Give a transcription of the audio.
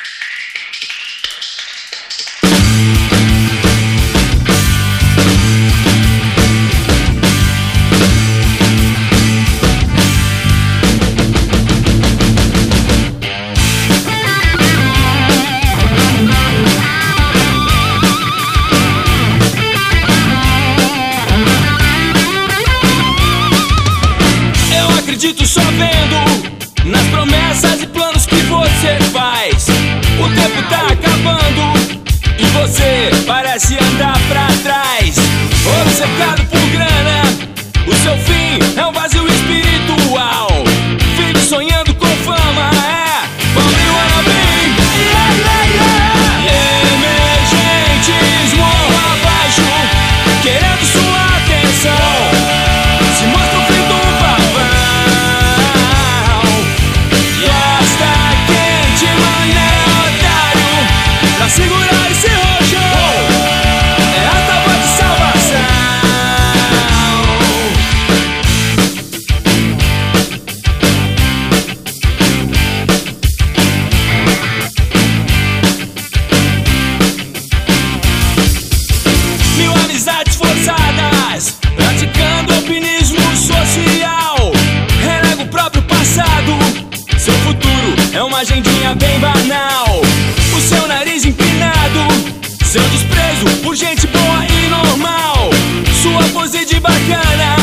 Acredito só vendo nas promessas e planos que você faz. O tempo tá acabando e você parece andar pra trás. Obcecado por grana, o seu fim é um vazio espiritual. Vive sonhando com fama, pobre wannabe. Emergentes morro abaixo, querendo sua atenção. Se mostra o fim do pavão. Pra segurar esse rojão é a tábua de salvação. Mil amizades forçadas, praticando alpinismo social. Renega o próprio passado, seu futuro é uma agendinha bem banal. O seu nariz empinado, seu desprezo por gente boa e normal. Sua pose de bacana